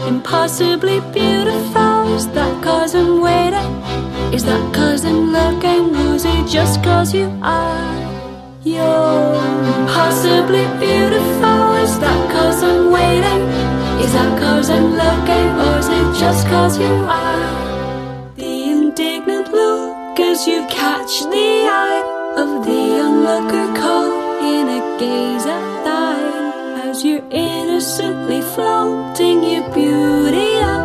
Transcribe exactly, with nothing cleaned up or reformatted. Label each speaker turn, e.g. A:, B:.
A: impossibly beautiful? Is that 'cause I'm waiting? Is that 'cause I'm looking? Or is it just 'cause you are? You're impossibly beautiful. Is that 'cause I'm waiting? Is that 'cause I'm looking? Or is it just 'cause you are? The indignant look as you catch the eye of the onlooker caught in a gaze at thine, as you're innocently flaunting your beauty